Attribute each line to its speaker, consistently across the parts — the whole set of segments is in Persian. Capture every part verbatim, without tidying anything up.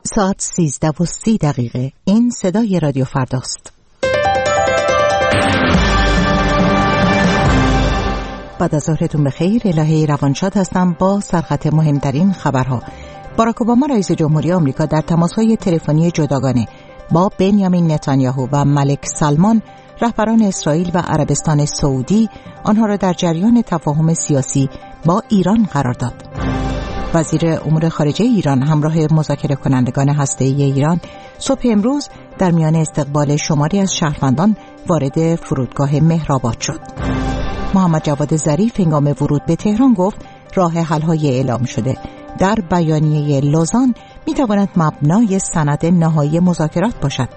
Speaker 1: ساعت سیزده و سی دقیقه. این صدای رادیو فرداست. بعد از ظهرتون بخیر. الهه روانشاد هستم با سرخط مهمترین خبرها. باراک اوباما رئیس جمهوری آمریکا در تماس‌های تلفنی جداگانه با بنیامین نتانیاهو و ملک سلمان رهبران اسرائیل و عربستان سعودی آنها را در جریان تفاهم سیاسی با ایران قرار داد. وزیر امور خارجه ایران همراه مذاکره کنندگان هسته‌ای ایران صبح امروز در میان استقبال شماری از شهروندان وارد فرودگاه مهرآباد شد. محمد جواد ظریف هنگام ورود به تهران گفت راه حل‌های اعلام شده در بیانیه لوزان می‌تواند مبنای سند نهایی مذاکرات باشد.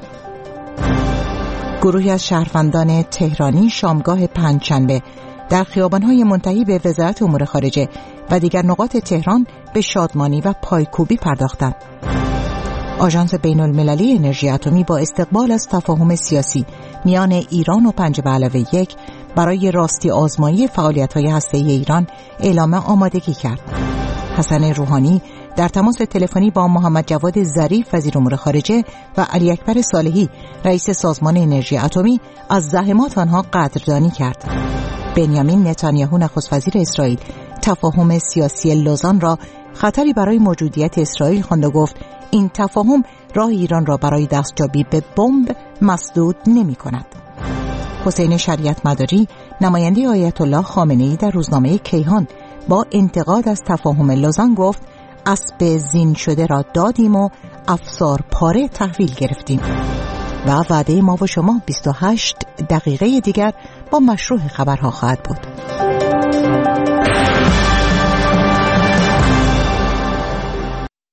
Speaker 1: گروهی از شهروندان تهرانی شامگاه پنجشنبه در خیابان‌های منتهی به وزارت امور خارجه و دیگر نقاط تهران به شادمانی و پایکوبی پرداختند. آژانس بین‌المللی انرژی اتمی با استقبال از تفاهم سیاسی میان ایران و پنج به علاوه یک برای راستی آزمایی فعالیت‌های هسته‌ای ایران اعلام آمادگی کرد. حسن روحانی در تماس تلفنی با محمد جواد ظریف وزیر امور خارجه و علی اکبر صالحی رئیس سازمان انرژی اتمی از زحمات آنها قدردانی کرد. بنیامین نتانیاهو نخست وزیر اسرائیل تفاهم سیاسی لوزان را خطری برای موجودیت اسرائیل خواند و گفت این تفاهم راه ایران را برای دستیابی به بمب مسدود نمی‌کند. حسین شریعت مداری نماینده آیت الله خامنه‌ای در روزنامه کیهان با انتقاد از تفاهم لوزان گفت اسب زین شده را دادیم و افسار پاره تحویل گرفتیم. و وعده ما و شما بیست و هشت دقیقه دیگر با مشروع خبرها خواهد بود.